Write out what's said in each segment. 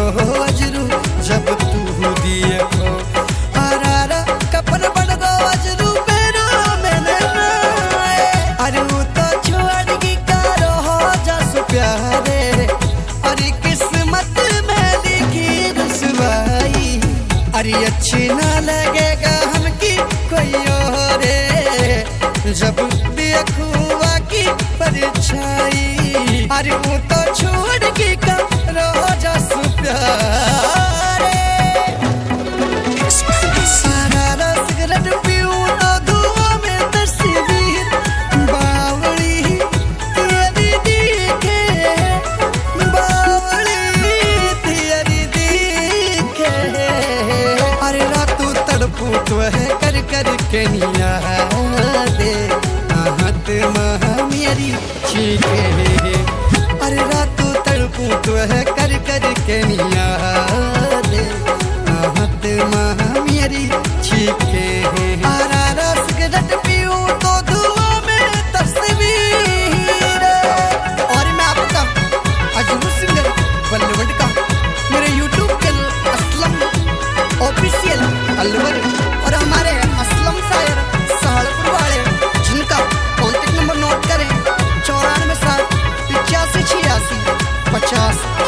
अजरू जब तू दिए हो आरारा कपन बन गो अजरू मेरो मैंने अरे वो तो छोड़ की करो हो जस प्यारे अरे किस्मत में लिखी रुसवाई अरे अच्छी ना लगेगा हमकी कोई और जब देखूंगा की परछाई अरे वो तो छोड़ के करो जस प्यारे सारा सिगरेट पीऊं तो धुआं में तस्वीर बावली तेरी दिखे बावली तेरी दिखे अरे रातू तड़पू तो है कर कर के निया दे आहत महा मेरी चीखे अरे रातू तड़पू तो है कर कर के निया दे आहत महा मेरी चीखे आरा सिगरेट पीऊं तो धुआं में तस्वीर और मैं आपका अजरू सिंगर बल्लवंड का मेरे YouTube channel Aslam official Alwar और हमारे असलम शायर सहारनपुर वाले जिनका कॉन्टेक्ट नंबर नोट करें 94 7 85 86 50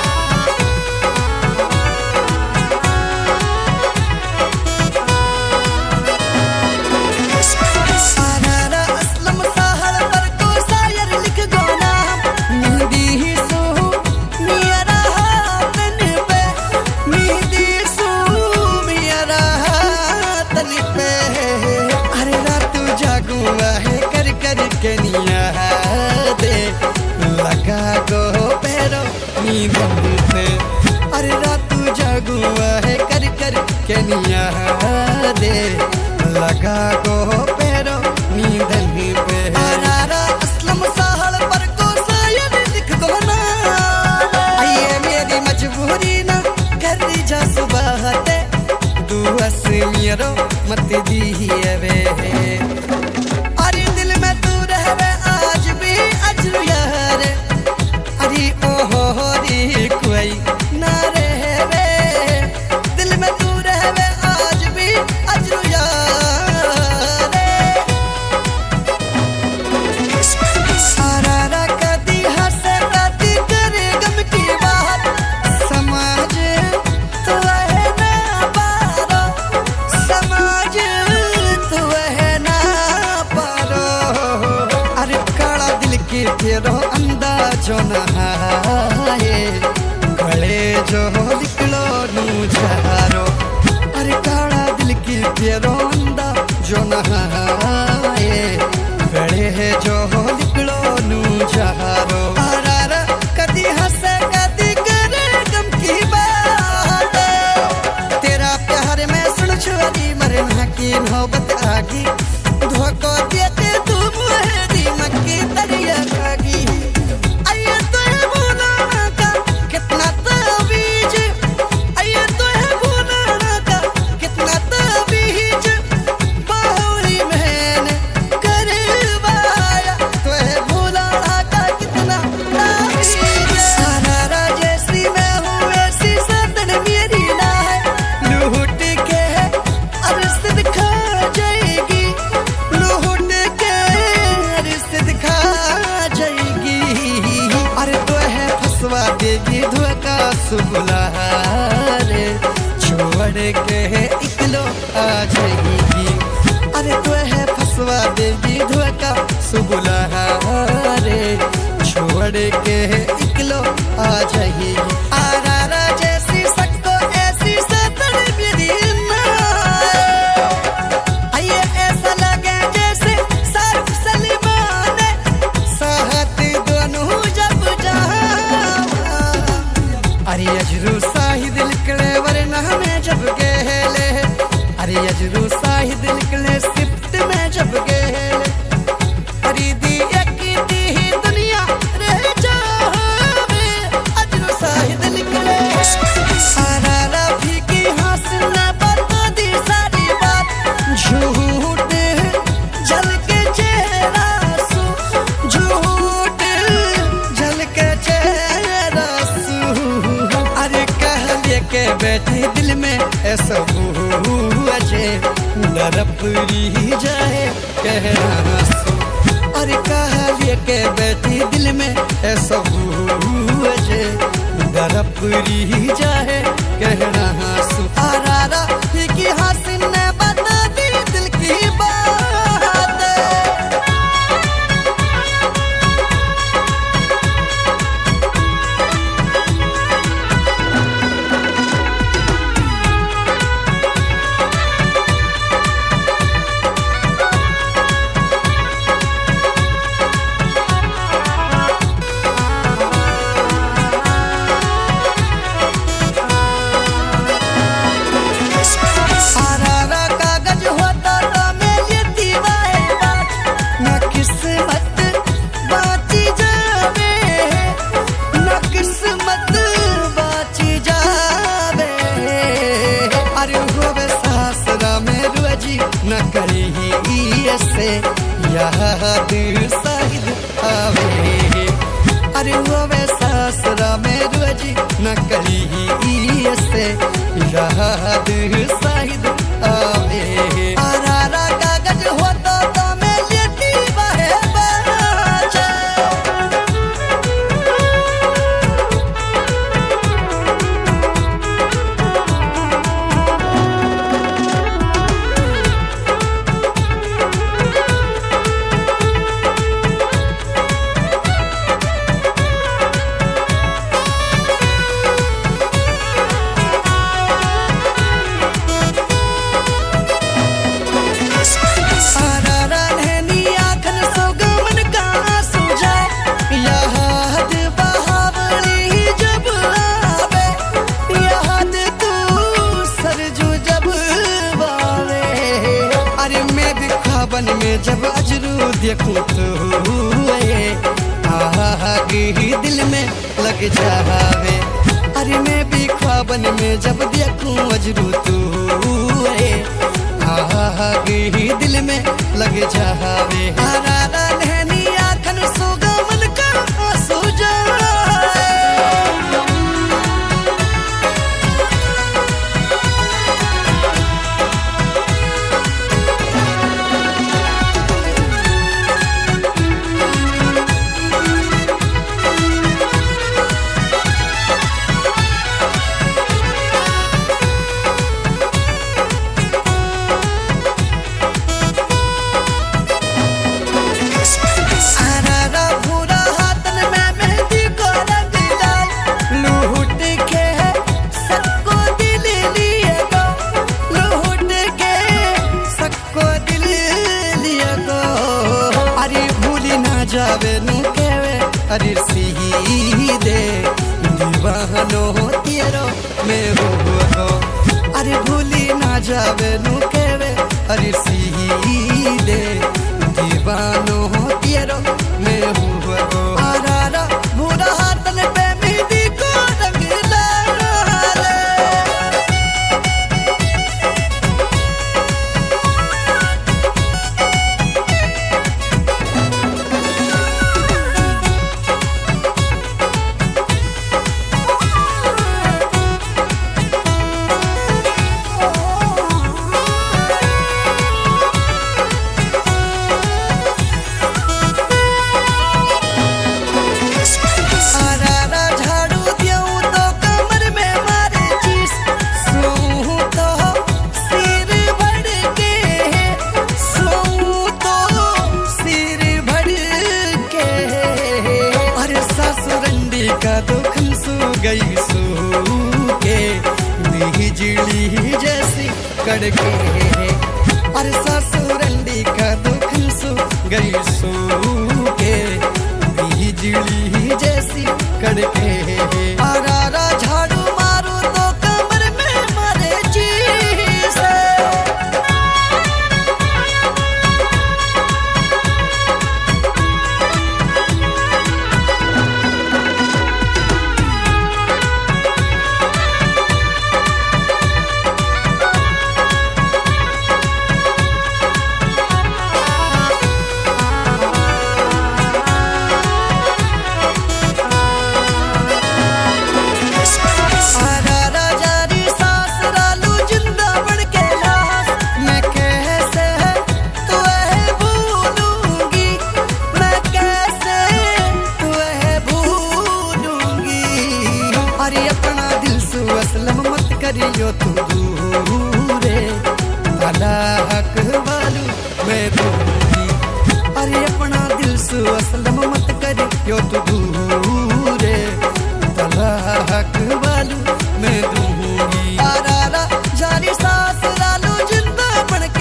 के निया दे लगा गो पैरो नींद पे अरे रातू जागुआ है कर कर के निया दे लगा गो पैरो नींद पे आरा असलम साहल पर को शायद लिख दो ना आइए मेरी मजबूरी ना कर जा सुबह ते तू हंस मेरो मत दिए वे कोई ना रहवे दिल में तू रहवे आज भी अजरू यार आरा कदी हंसे कदी करे गम की बात समाज तो है ना पारो समाज तो है ना पारो अरे काला दिल के तेरो अंदाजो ना जो निकलो नू झारो अरे काला दिल की प्यारोंदा जो नहाए खड़े है जो निकलो नू झारो आरा कदी हंसे कदी करे गम की बात तेरा प्यार में सुन छोरी मरना की नौबत आगी धोखो देते तू मुझे दिमाग की दरिया खागी देगी धोखा सुबुला रे छोड़ के इकलो आ जाएगी अरे तो है फसवा देगी धोखा सुबुला रे छोड़ के इकलो आ जाएगी आरा जैसी सबको ऐसी सतन मेरी ना आइए ऐसा लगे जैसे सारुख सलीमान साहत दोनों जब अरे अजरू शाहिद निकले वरना में जब गेले अरे अजरू शाहिद निकले सिफ्ट में जब गेले अरे दी ही दुनिया रह जावे अजरू शाहिद निकले आरा फीकी हंसना बता दी सारी बात झूठ जल के चेहरा सू झूठ जल के चेहरा सू अरे कह ले के बैठी दिल में ऐसा अजे लरपरी जाए कहना सो। अरे कहा के बैठी दिल में ऐसा अजे लरपरी जाए कहना सो। आरारा की हसीन ने बता दी दिल की बात। न करी ऐसे याद शाहिद आवे। अरे हुए सासरा में रोजी न करी ऐसे याद शाहिद आवे। आरारा कागज होता तो मैं लेती बहे बाजा। में जब अजरू देखूं तो आगे ही दिल में लग जावे। अरे मैं भी ख्वाबन में जब देखूं अजरू तो आगे ही दिल में लग जावे। आरारा नैनी आँखन सोगा मन का आंसू जाए। जावे नु केवे अरे सीधे दीवानो तेरो मैं हो। अरे भूली ना जावे नु केवे अरे सीधे दीवानो तेरो मैं हो। आरारा बुरा हाथन पे मेहंदी को रंग लाले। का दुखन सू गई सू के बिजली जैसी कड़के। अरे ससुरंडी का दुखन सू गई सू के बिजली जैसी कड़के। आरारा झाड़ू मारू तो कमर में मारे चीस। करियो तू दूरे तलाक वालू मैं दूंगी। अरे अपना दिल से असलम मत करियो तू दूरे तलाक वालू मैं दूंगी। आरा जारी सास लालू जिंदा बन के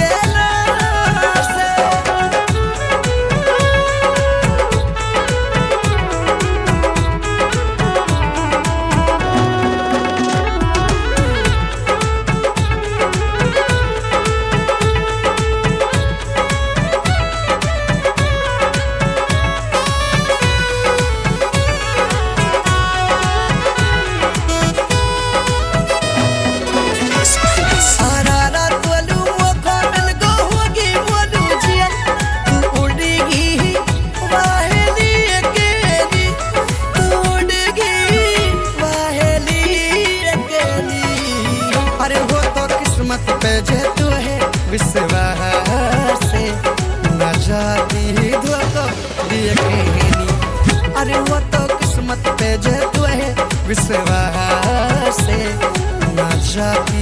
पे जे तू है विश्वास से न जाती धोखा दिए कहनी। अरे वो तो किस्मत पे जे तू है विश्वास से न जाती